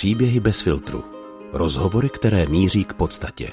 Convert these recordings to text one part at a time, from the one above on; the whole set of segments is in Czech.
Příběhy bez filtru. Rozhovory, které míří k podstatě.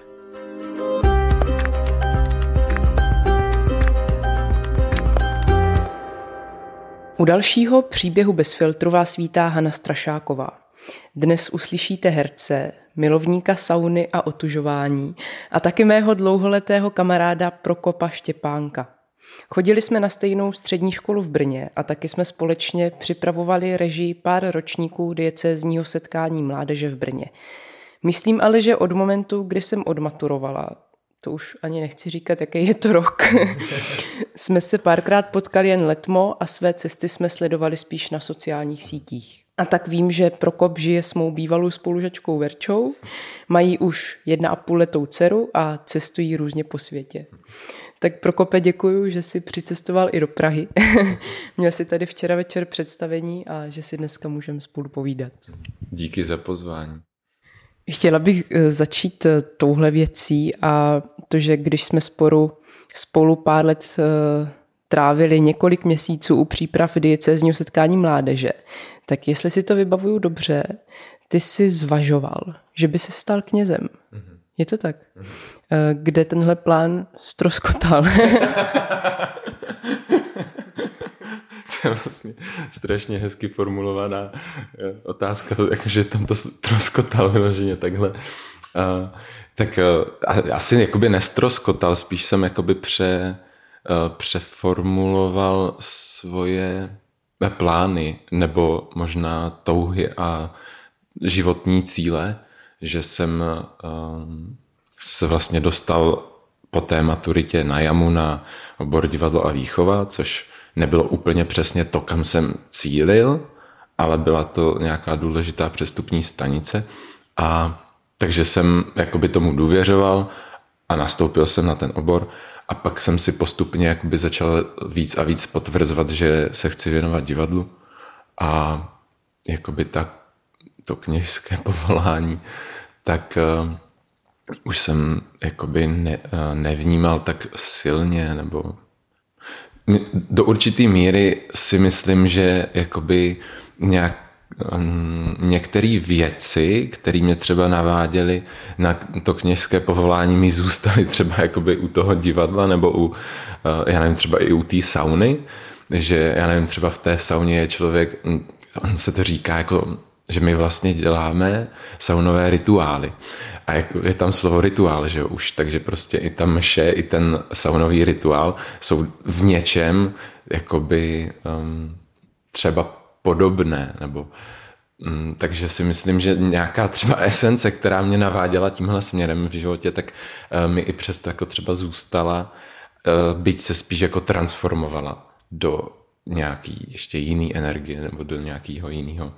U dalšího příběhu bez filtru vás vítá Hana Strašáková. Dnes uslyšíte herce, milovníka sauny a otužování a taky mého dlouholetého kamaráda Prokopa Štěpánka. Chodili jsme na stejnou střední školu v Brně a taky jsme společně připravovali režii pár ročníků diecézního setkání mládeže v Brně. Myslím ale, že od momentu, kdy jsem odmaturovala, to už ani nechci říkat, jaký je to rok, jsme se párkrát potkali jen letmo a své cesty jsme sledovali spíš na sociálních sítích. A tak vím, že Prokop žije s mou bývalou spolužačkou Verčou, mají už 1,5letou dceru a cestují různě po světě. Tak Prokope, děkuju, že jsi přicestoval i do Prahy. Měl jsi tady včera večer představení a že si dneska můžeme spolu povídat. Díky za pozvání. Chtěla bych začít touhle věcí a to, že když jsme spolu pár let trávili několik měsíců u příprav diecézního setkání mládeže, tak jestli si to vybavuju dobře, ty jsi zvažoval, že by se stal knězem. Mm-hmm. Je to tak? Mm-hmm. Kde tenhle plán ztroskotal? To je vlastně strašně hezky formulovaná otázka, jakože tam to ztroskotal vyloženě takhle. Asi jakoby nestroskotal, spíš jsem jakoby přeformuloval svoje plány nebo možná touhy a životní cíle, že jsem se vlastně dostal po té maturitě na JAMU na obor divadlo a výchova, což nebylo úplně přesně to, kam jsem cílil, ale byla to nějaká důležitá přestupní stanice. A takže jsem jakoby tomu důvěřoval a nastoupil jsem na ten obor a pak jsem si postupně jakoby začal víc a víc potvrzovat, že se chci věnovat divadlu a jakoby to kněžské povolání, tak už jsem jakoby nevnímal tak silně, nebo do určité míry si myslím, že jakoby některé věci, které mě třeba naváděly na to kněžské povolání, mi zůstaly třeba jakoby u toho divadla nebo já nevím, třeba i u té sauny, že já nevím, třeba v té sauně je člověk, on se to říká jako, že my vlastně děláme saunové rituály. A je tam slovo rituál, že už, takže prostě i ta mše, i ten saunový rituál jsou v něčem jakoby třeba podobné, nebo takže si myslím, že nějaká třeba esence, která mě naváděla tímhle směrem v životě, tak mi i přesto jako třeba zůstala, byť se spíš jako transformovala do nějaký ještě jiný energie nebo do nějakého jiného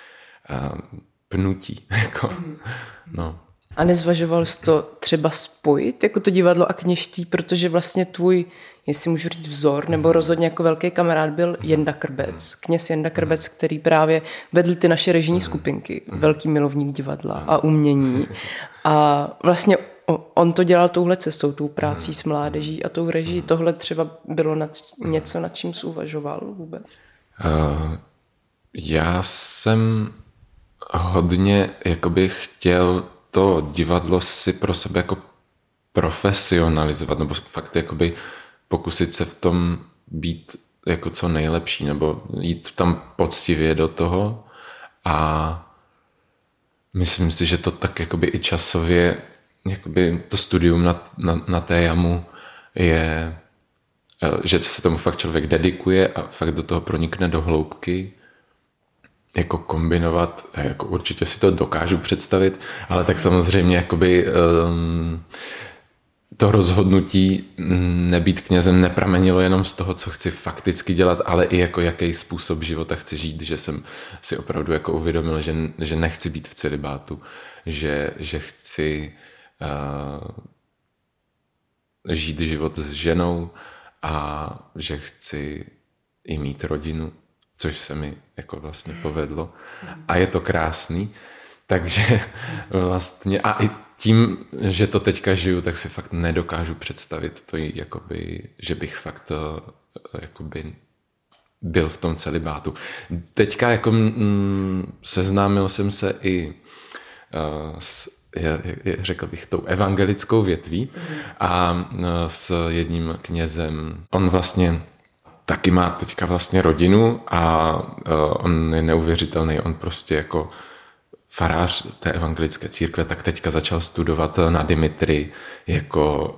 pnutí. Jako, no. A nezvažoval jsi to třeba spojit, jako to divadlo a kněžství, protože vlastně tvůj, jestli můžu říct vzor, nebo rozhodně jako velký kamarád byl Jenda Krbec, kněz Jenda Krbec, který právě vedl ty naše režijní skupinky, velký milovník divadla a umění. A vlastně on to dělal touhle cestou, tou prácí s mládeží a tou režií. Tohle třeba bylo něco, nad čím jsi uvažoval vůbec? Já jsem hodně jakoby chtěl to divadlo si pro sebe jako profesionalizovat, nebo fakt jakoby pokusit se v tom být jako co nejlepší, nebo jít tam poctivě do toho a myslím si, že to tak jakoby i časově, jakoby to studium na té JAMU je, že se tomu fakt člověk dedikuje a fakt do toho pronikne do hloubky, jako kombinovat, jako určitě si to dokážu představit, ale tak samozřejmě jakoby to rozhodnutí nebýt knězem nepramenilo jenom z toho, co chci fakticky dělat, ale i jako jaký způsob života chci žít, že jsem si opravdu jako uvědomil, že nechci být v celibátu, že chci žít život s ženou a že chci i mít rodinu, což se mi jako vlastně povedlo. A je to krásný. Takže vlastně a i tím, že to teďka žiju, tak si fakt nedokážu představit to, jakoby, že bych fakt jakoby byl v tom celibátu. Teďka jako seznámil jsem se i řekl bych, tou evangelickou větví a s jedním knězem. On vlastně taky má teďka vlastně rodinu a on je neuvěřitelný. On prostě jako farář té evangelické církve, tak teďka začal studovat na Dimitrii jako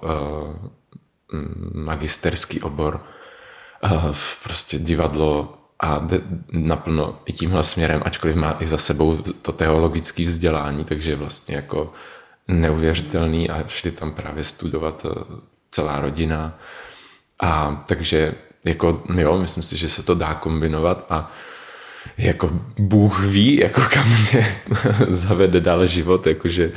magisterský obor, prostě divadlo a jde naplno i tímhle směrem, ačkoliv má i za sebou to teologické vzdělání, takže vlastně jako neuvěřitelný a šli tam právě studovat celá rodina. A takže jako jo, myslím si, že se to dá kombinovat a jako Bůh ví, jako kam mě zavede dál život, jakože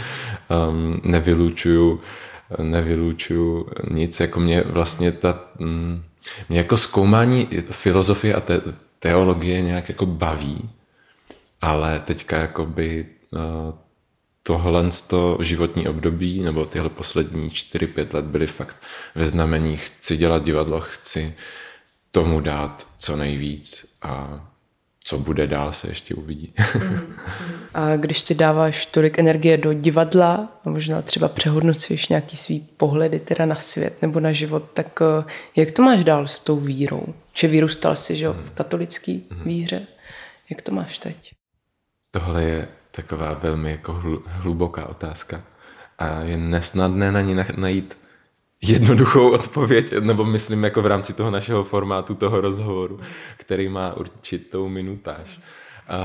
nevylučuju nic, jako mě vlastně mě jako zkoumání filozofie a teologie nějak jako baví, ale teďka jakoby tohle životní období nebo tyhle poslední 4-5 let byly fakt ve znamení chci dělat divadlo, chci tomu dát co nejvíc a co bude dál, se ještě uvidí. A když ty dáváš tolik energie do divadla a možná třeba přehodnocuješ nějaký svý pohledy teda na svět nebo na život, tak jak to máš dál s tou vírou? Že vyrůstal jsi, že v katolické víře? Jak to máš teď? Tohle je taková velmi jako hluboká otázka a je nesnadné na ní najít jednoduchou odpověď, nebo myslím jako v rámci toho našeho formátu, toho rozhovoru, který má určitou minutáž. A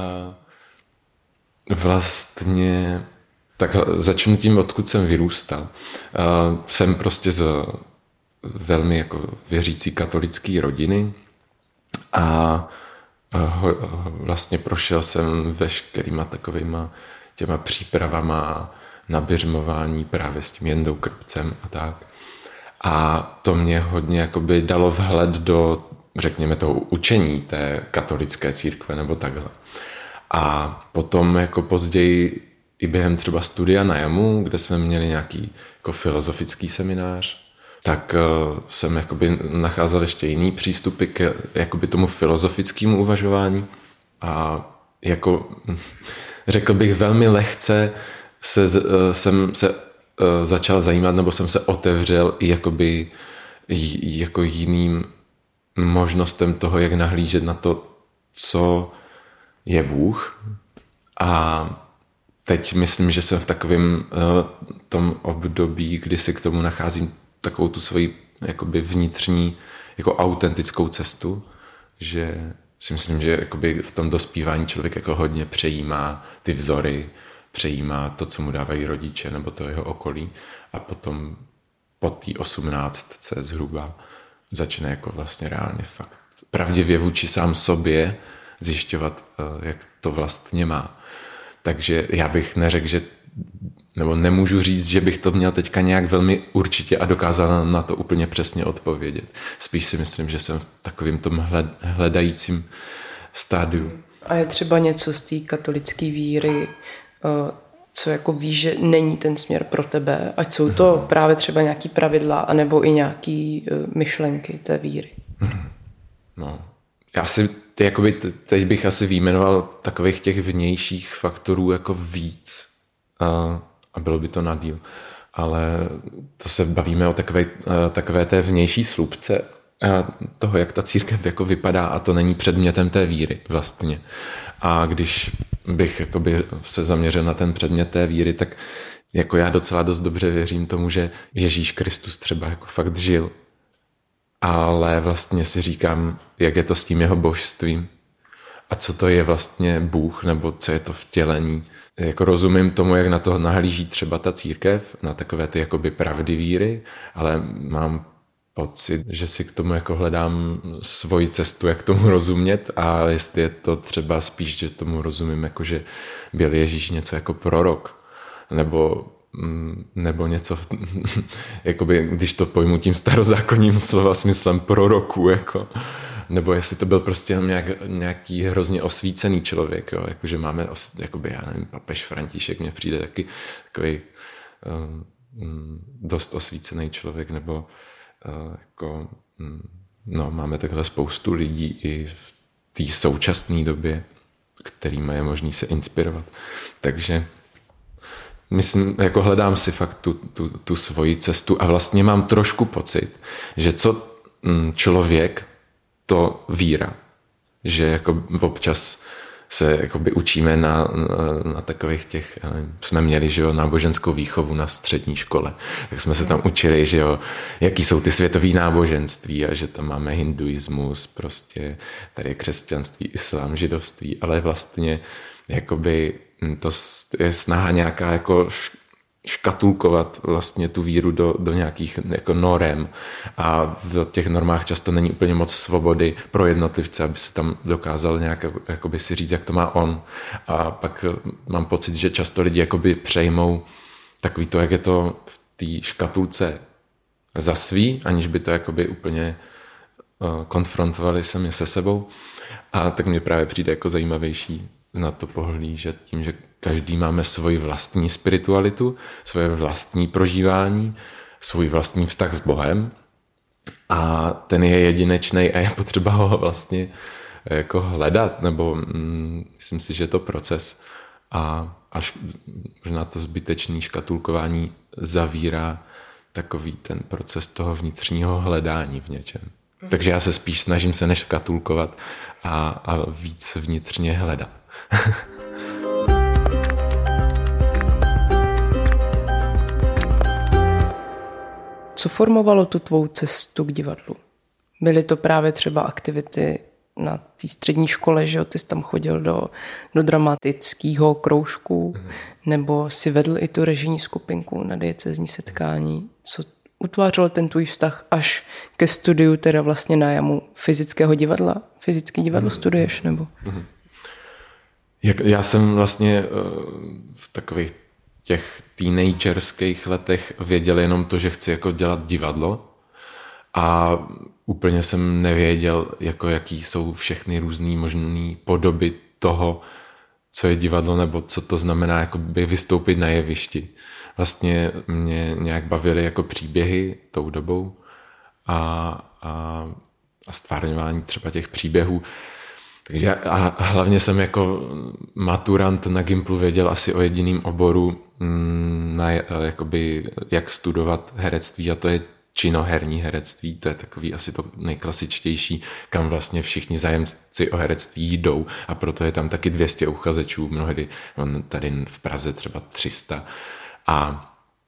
vlastně tak začnu tím, odkud jsem vyrůstal. Jsem prostě z velmi jako věřící katolické rodiny a vlastně prošel jsem veškerýma takovýma těma přípravama na běžmování právě s tím Jendou Krpcem a tak. A to mě hodně jakoby dalo vhled do, řekněme, toho učení té katolické církve nebo takhle. A potom jako později i během třeba studia na JAMu, kde jsme měli nějaký jako filozofický seminář, tak jsem jakoby nacházel ještě jiný přístupy k jakoby tomu filozofickému uvažování. A jako řekl bych velmi lehce jsem se začal zajímat, nebo jsem se otevřel i jakoby jako jiným možnostem toho, jak nahlížet na to, co je Bůh. A teď myslím, že jsem v takovém tom období, kdy si k tomu nacházím takovou tu svoji jakoby vnitřní, jako autentickou cestu, že si myslím, že jakoby v tom dospívání člověk jako hodně přejímá ty vzory, přejímá to, co mu dávají rodiče nebo to jeho okolí a potom po té 18 zhruba začne jako vlastně reálně fakt pravdivě vůči sám sobě zjišťovat, jak to vlastně má. Takže já bych neřekl, že nebo nemůžu říct, že bych to měl teďka nějak velmi určitě a dokázal na to úplně přesně odpovědět. Spíš si myslím, že jsem v takovým tom hledajícím stádiu. A je třeba něco z té katolické víry, co jako víš, že není ten směr pro tebe, ať jsou to právě třeba nějaký pravidla, anebo i nějaký myšlenky té víry. No, já si teď bych asi vyjmenoval takových těch vnějších faktorů jako víc a bylo by to na díl. Ale to se bavíme o takové té vnější slupce toho, jak ta církev jako vypadá a to není předmětem té víry vlastně. A když bych jakoby se zaměřil na ten předmět té víry, tak jako já docela dost dobře věřím tomu, že Ježíš Kristus třeba jako fakt žil. Ale vlastně si říkám, jak je to s tím jeho božstvím a co to je vlastně Bůh, nebo co je to vtělení. Jako rozumím tomu, jak na to nahlíží třeba ta církev, na takové ty jakoby pravdy víry, ale mám pocit, že si k tomu jako hledám svoji cestu, jak tomu rozumět a jestli je to třeba spíš, že tomu rozumím, jako že byl Ježíš něco jako prorok, nebo něco, jakoby, když to pojmu tím starozákonním slova smyslem proroku, jako, nebo jestli to byl prostě nějaký hrozně osvícený člověk, jo, jakože máme, jakoby, já nevím, papež František mně přijde taky takový dost osvícený člověk, nebo jako máme takhle spoustu lidí i v té současné době, kterými je možný se inspirovat. Takže myslím, jako hledám si fakt tu svoji cestu a vlastně mám trošku pocit, že co člověk, to víra. Že jako občas se jakoby učíme na takových těch, jsme měli, že jo, náboženskou výchovu na střední škole, tak jsme se tam učili, že jo, jaký jsou ty světový náboženství a že tam máme hinduismus, prostě tady je křesťanství, islám, židovství, ale vlastně jakoby to je snaha nějaká jako škatulkovat vlastně tu víru do nějakých jako norem a v těch normách často není úplně moc svobody pro jednotlivce, aby se tam dokázal nějak jakoby si říct, jak to má on. A pak mám pocit, že často lidi jakoby přejmou takový to, jak je to v té škatulce za svý, aniž by to jakoby úplně konfrontovali sami se sebou. A tak mi právě přijde jako zajímavější na to pohlížet tím, že každý máme svoji vlastní spiritualitu, svoje vlastní prožívání, svůj vlastní vztah s Bohem a ten je jedinečný a je potřeba ho vlastně jako hledat, nebo myslím si, že je to proces a až možná to zbytečné škatulkování zavírá takový ten proces toho vnitřního hledání v něčem. Takže já se spíš snažím se neškatulkovat a víc vnitřně hledat. Co formovalo tu tvou cestu k divadlu? Byly to právě třeba aktivity na té střední škole, že ty jsi tam chodil do dramatického kroužku, nebo si vedl i tu režijní skupinku na diecézní setkání? Co utvářel ten tvůj vztah až ke studiu, teda vlastně nájamu fyzického divadla? Fyzické divadlo studuješ, nebo? Já jsem vlastně v takových těch teenagerských letech věděl jenom to, že chci jako dělat divadlo a úplně jsem nevěděl, jako jaký jsou všechny různý možný podoby toho, co je divadlo nebo co to znamená jakoby vystoupit na jevišti. Vlastně mě nějak bavily jako příběhy tou dobou a stvárňování třeba těch příběhů. Takže a hlavně jsem jako maturant na Gimplu věděl asi o jediném oboru, jakoby, jak studovat herectví, a to je činoherní herectví. To je takový asi to nejklasičtější, kam vlastně všichni zájemci o herectví jdou, a proto je tam taky 200 uchazečů, mnohdy tady v Praze třeba 300 a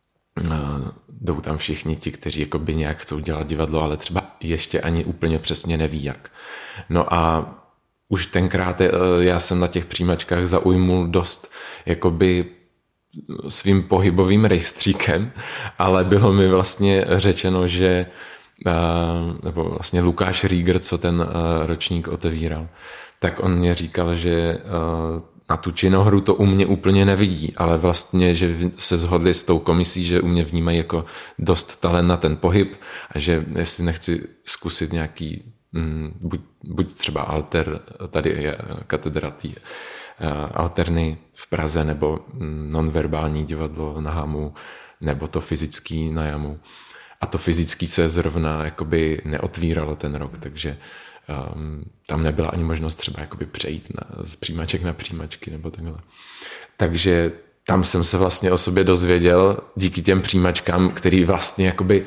jdou tam všichni ti, kteří jakoby nějak chcou dělat divadlo, ale třeba ještě ani úplně přesně neví jak. No a už tenkrát já jsem na těch přijímačkách zaujmul dost jakoby svým pohybovým rejstříkem, ale bylo mi vlastně řečeno, že nebo vlastně Lukáš Rieger, co ten ročník otevíral, tak on mě říkal, že na tu činohru to u mě úplně nevidí, ale vlastně, že se shodli s tou komisí, že u mě vnímají jako dost talent na ten pohyb a že jestli nechci zkusit nějaký buď třeba alter, tady je katedra alterny v Praze, nebo nonverbální divadlo na Hamu, nebo to fyzický na Jamu. A to fyzický se zrovna jakoby neotvíralo ten rok, takže tam nebyla ani možnost třeba jakoby přejít z přijímaček na přijímačky nebo takhle. Takže tam jsem se vlastně o sobě dozvěděl díky těm přijímačkám, který vlastně jakoby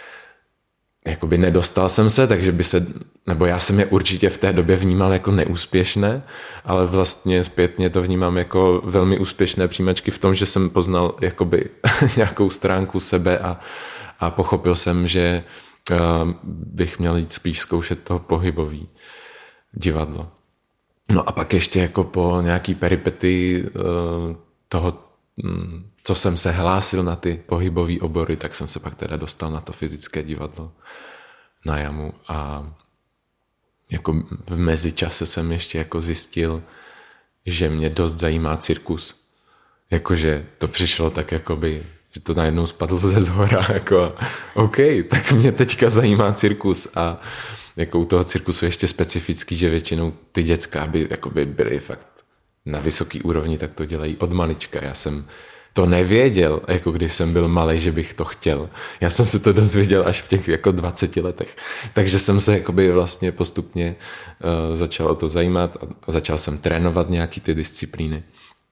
nedostal jsem se, takže nebo já jsem je určitě v té době vnímal jako neúspěšné, ale vlastně zpětně to vnímám jako velmi úspěšné přijímačky v tom, že jsem poznal jakoby nějakou stránku sebe a pochopil jsem, že bych měl jít spíš zkoušet toho pohybový divadlo. No a pak ještě jako po nějaký peripety toho, co jsem se hlásil na ty pohybové obory, tak jsem se pak teda dostal na to fyzické divadlo na Jamu a jako v mezičase jsem ještě jako zjistil, že mě dost zajímá cirkus. Jakože to přišlo tak jakoby, že to najednou spadlo ze zhora, jako OK, tak mě teďka zajímá cirkus a jako u toho cirkusu ještě specifický, že většinou ty děcka by jakoby byly fakt na vysoký úrovni, tak to dělají od malička. Já jsem to nevěděl, jako když jsem byl malej, že bych to chtěl. Já jsem se to dozvěděl až v těch jako 20 letech. Takže jsem se jakoby vlastně postupně začal o to zajímat a začal jsem trénovat nějaký ty disciplíny.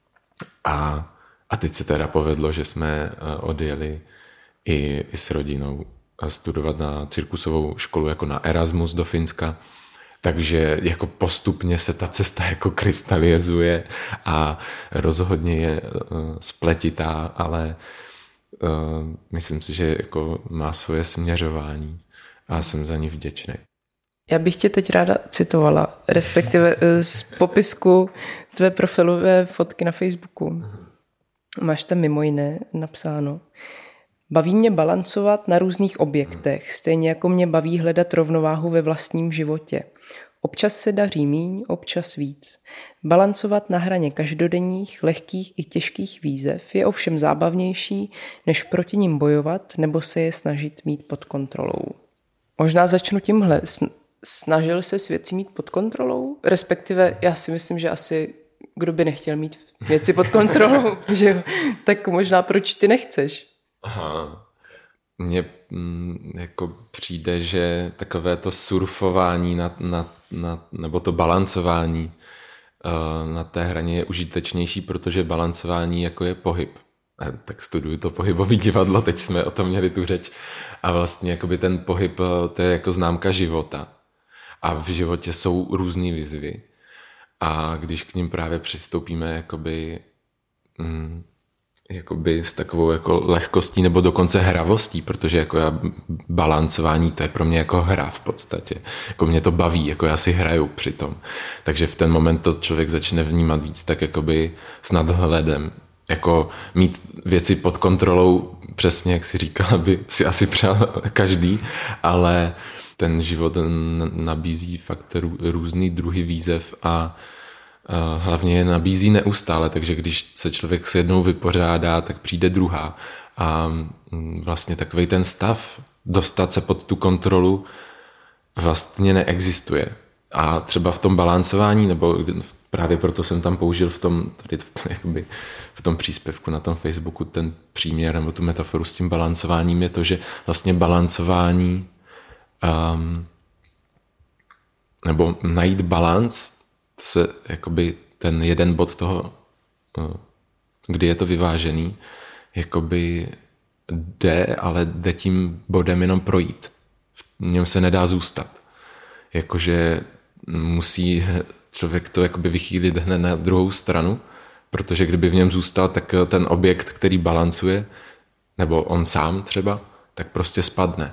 A teď se teda povedlo, že jsme odjeli i s rodinou studovat na cirkusovou školu jako na Erasmus do Finska. Takže jako postupně se ta cesta jako krystalizuje a rozhodně je spletitá, ale myslím si, že jako má svoje směřování a jsem za ní vděčný. Já bych tě teď ráda citovala, respektive z popisku tvé profilové fotky na Facebooku. Máš tam mimo jiné napsáno: baví mě balancovat na různých objektech, stejně jako mě baví hledat rovnováhu ve vlastním životě. Občas se daří míň, občas víc. Balancovat na hraně každodenních, lehkých i těžkých výzev je ovšem zábavnější, než proti nim bojovat nebo se je snažit mít pod kontrolou. Možná začnu tímhle. Snažil se věci mít pod kontrolou? Respektive já si myslím, že asi kdo by nechtěl mít věci pod kontrolou, že jo? Tak možná proč ty nechceš? Aha. Mně jako přijde, že takové to surfování nebo to balancování na té hraně je užitečnější, protože balancování jako je pohyb. Tak studuju to pohybové divadlo, teď jsme o tom měli tu řeč. A vlastně jakoby ten pohyb, to je jako známka života. A v životě jsou různý výzvy. A když k ním právě přistoupíme jakoby s takovou jako lehkostí nebo dokonce hravostí, protože jako balancování to je pro mě jako hra v podstatě. Jako mě to baví, jako já si hraju při tom. Takže v ten moment to člověk začne vnímat víc tak jakoby s nadhledem. Jako mít věci pod kontrolou, přesně jak si říkala, by si asi přál každý, ale ten život nabízí fakt různý druhy výzev a hlavně je nabízí neustále, takže když se člověk s jednou vypořádá, tak přijde druhá. A vlastně takovej ten stav, dostat se pod tu kontrolu, vlastně neexistuje. A třeba v tom balancování, nebo právě proto jsem tam použil v tom příspěvku na tom Facebooku ten příměr nebo tu metaforu s tím balancováním, je to, že vlastně balancování nebo najít balanc, to se jakoby ten jeden bod toho, kdy je to vyvážený, jakoby jde, ale jde tím bodem jenom projít. V něm se nedá zůstat. Jakože musí člověk to jakoby vychýlit hned na druhou stranu, protože kdyby v něm zůstal, tak ten objekt, který balancuje, nebo on sám třeba, tak prostě spadne.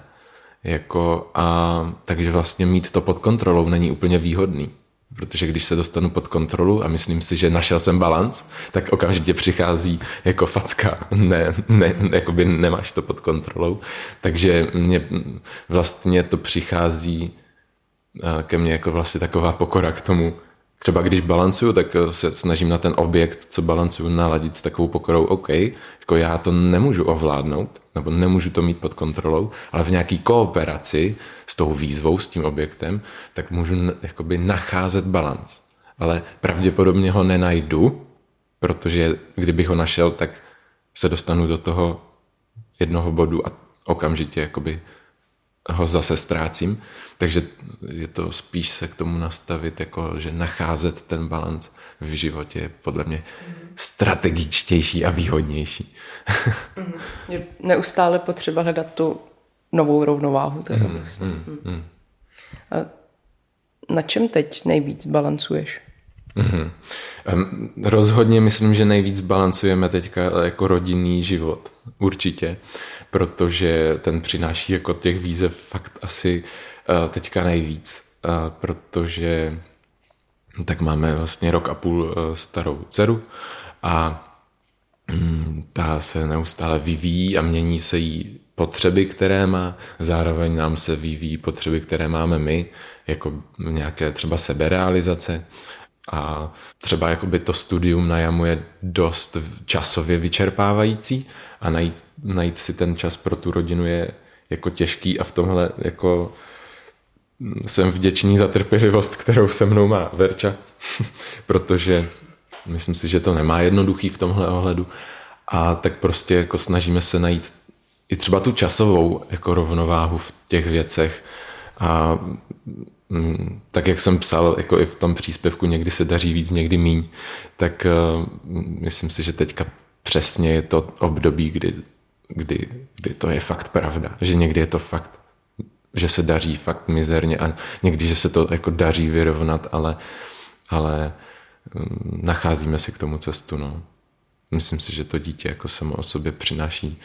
Takže vlastně mít to pod kontrolou není úplně výhodný. Protože když se dostanu pod kontrolu a myslím si, že našel jsem balanc, tak okamžitě přichází jako facka. Jakoby nemáš to pod kontrolou. Takže mě vlastně to přichází ke mně jako vlastně taková pokora k tomu. Třeba když balancuju, tak se snažím na ten objekt, co balancuju, naladit s takovou pokorou. OK, jako já to nemůžu ovládnout, nebo nemůžu to mít pod kontrolou, ale v nějaký kooperaci s tou výzvou, s tím objektem, tak můžu jakoby nacházet balanc. Ale pravděpodobně ho nenajdu, protože kdybych ho našel, tak se dostanu do toho jednoho bodu a okamžitě jakoby ho zase ztrácím. Takže je to spíš se k tomu nastavit, jako, že nacházet ten balanc v životě je podle mě strategičtější a výhodnější. Je neustále potřeba hledat tu novou rovnováhu. A na čem teď nejvíc balancuješ? Rozhodně myslím, že nejvíc balancujeme teďka jako rodinný život. Určitě. Protože ten přináší jako těch výzev fakt asi teďka nejvíc. Protože tak máme vlastně 1,5 roku starou dceru a ta se neustále vyvíjí a mění se jí potřeby, které má, zároveň nám se vyvíjí potřeby, které máme my, jako nějaké třeba seberealizace. A třeba jakoby to studium na JAMU je dost časově vyčerpávající a najít si ten čas pro tu rodinu je jako těžký a v tomhle jako jsem vděčný za trpělivost, kterou se mnou má Verča, protože myslím si, že to nemá jednoduchý v tomhle ohledu A tak prostě jako snažíme se najít i třeba tu časovou jako rovnováhu v těch věcech. A tak, jak jsem psal jako i v tom příspěvku, někdy se daří víc, někdy míň, tak myslím si, že teďka přesně je to období, kdy to je fakt pravda. Že někdy je to fakt, že se daří fakt mizerně a někdy, že se to jako daří vyrovnat, ale nacházíme si k tomu cestu. Myslím si, že to dítě jako samo o sobě přináší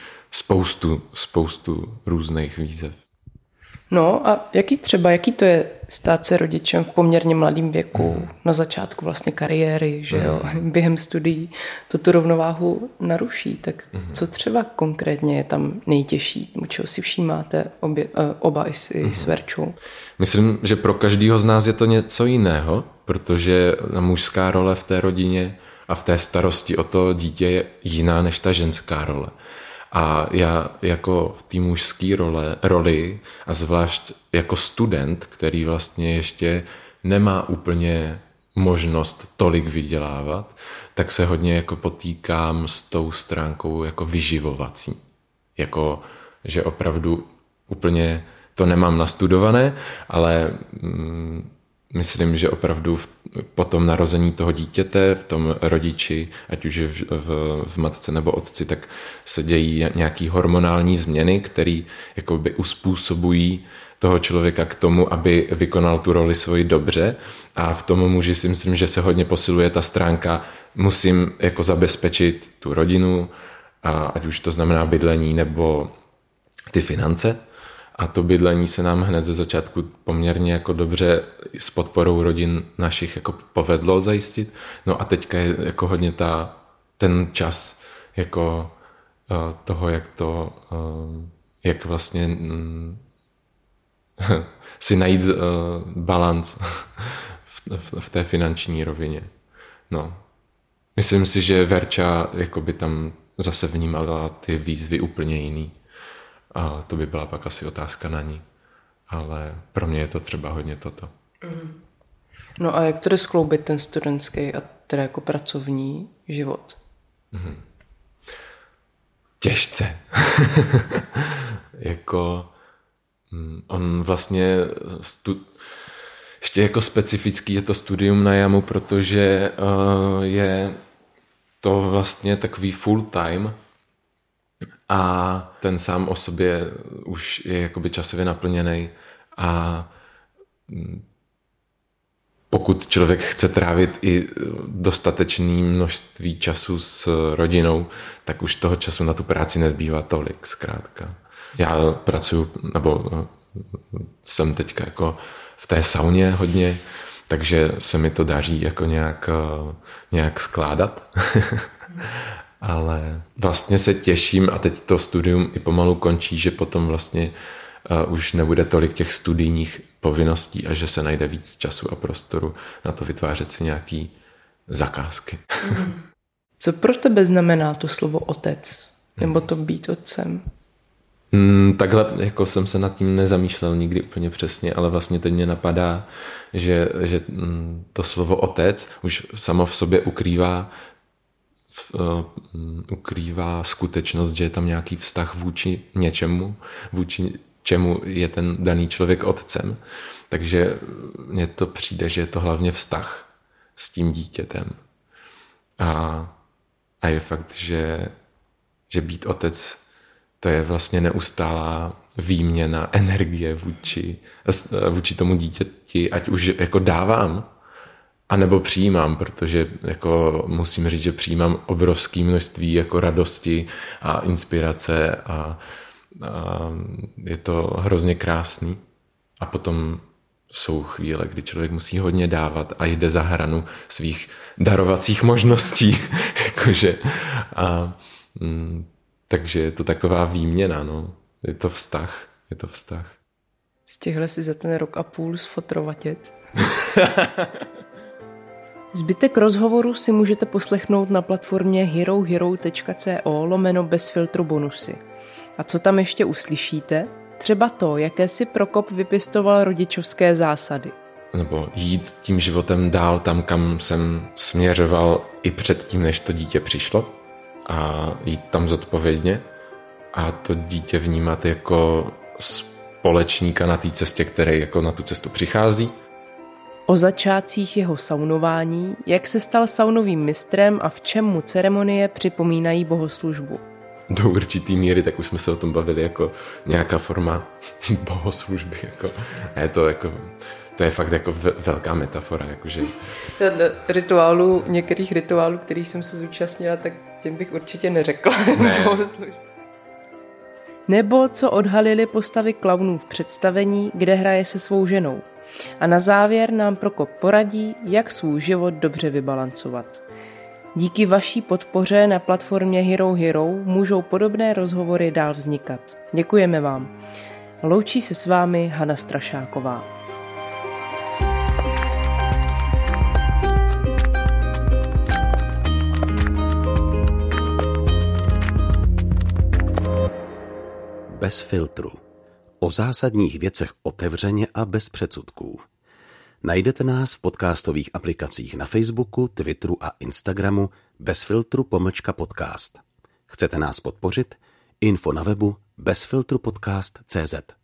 spoustu různých výzev. No a jaký to je stát se rodičem v poměrně mladém věku, na začátku vlastně kariéry, že jo, během studií to tu rovnováhu naruší, tak co třeba konkrétně je tam nejtěžší, čeho si všímáte oba i s Verčou? Myslím, že pro každého z nás je to něco jiného, protože mužská role v té rodině a v té starosti o to dítě je jiná než ta ženská role. A já jako v té mužské roli a zvlášť jako student, který vlastně ještě nemá úplně možnost tolik vydělávat, tak se hodně jako potýkám s tou stránkou jako vyživovací. Jako, že opravdu úplně to nemám nastudované, ale myslím, že opravdu po tom narození toho dítěte, v tom rodiči, ať už v matce nebo otci, tak se dějí nějaký hormonální změny, které jakoby uspůsobují toho člověka k tomu, aby vykonal tu roli svoji dobře. A v tom muži si myslím, že se hodně posiluje ta stránka, musím jako zabezpečit tu rodinu, a ať už to znamená bydlení nebo ty finance. A to bydlení se nám hned ze začátku poměrně jako dobře s podporou rodin našich jako povedlo zajistit. No a teďka je jako hodně ten čas jako toho, jak vlastně si najít balanc v té finanční rovině. No. Myslím si, že Verča jakoby tam zase vnímala ty výzvy úplně jiný. A to by byla pak asi otázka na ní. Ale pro mě je to třeba hodně toto. No a jak to jde skloubit ten studentský a teda jako pracovní život? Těžce. Jako on vlastně ještě jako specifický je to studium na JAMu, protože je to vlastně takový full time a ten sám o sobě už je jakoby časově naplněný a pokud člověk chce trávit i dostatečné množství času s rodinou, tak už toho času na tu práci nezbývá tolik, zkrátka. Já pracuji, nebo jsem teďka jako v té sauně hodně, takže se mi to daří jako nějak skládat. Ale vlastně se těším a teď to studium i pomalu končí, že potom vlastně už nebude tolik těch studijních povinností a že se najde víc času a prostoru na to vytvářet si nějaký zakázky. Co pro tebe znamená to slovo otec? Nebo to být otcem? Takhle jako jsem se nad tím nezamýšlel nikdy úplně přesně, ale vlastně teď mě napadá, že to slovo otec už samo v sobě ukrývá skutečnost, že je tam nějaký vztah vůči něčemu, vůči čemu je ten daný člověk otcem. Takže mně to přijde, že je to hlavně vztah s tím dítětem. A je fakt, že být otec to je vlastně neustálá výměna energie vůči tomu dítěti, ať už jako dávám, anebo přijímám, protože jako musím říct, že přijímám obrovské množství jako radosti a inspirace a je to hrozně krásný. A potom jsou chvíle, kdy člověk musí hodně dávat a jde za hranu svých darovacích možností. Takže je to taková výměna, no. Je to vztah. Stihl si za ten rok a půl sfotrovatět? Zbytek rozhovoru si můžete poslechnout na platformě herohero.co/bezfiltrubonusy. A co tam ještě uslyšíte? Třeba to, jaké si Prokop vypěstoval rodičovské zásady. Nebo jít tím životem dál tam, kam jsem směřoval i předtím, než to dítě přišlo. a jít tam zodpovědně a to dítě vnímat jako společníka na té cestě, který jako na tu cestu přichází. O začátcích jeho saunování, jak se stal saunovým mistrem a v čem mu ceremonie připomínají bohoslužbu. Do určitý míry, tak už jsme se o tom bavili jako nějaká forma bohoslužby. Jako, to je fakt jako velká metafora. Jakože... Některých rituálů, kterých jsem se zúčastnila, tak těm bych určitě neřekla. Ne. Nebo co odhalily postavy klaunů v představení, kde hraje se svou ženou. A na závěr nám Prokop poradí, jak svůj život dobře vybalancovat. Díky vaší podpoře na platformě Hero Hero můžou podobné rozhovory dál vznikat. Děkujeme vám. Loučí se s vámi Hana Strašáková. Bez filtru. O zásadních věcech otevřeně a bez předsudků. Najdete nás v podcastových aplikacích na Facebooku, Twitteru a Instagramu bezfiltru_podcast. Chcete nás podpořit? Info na webu bezfiltrupodcast.cz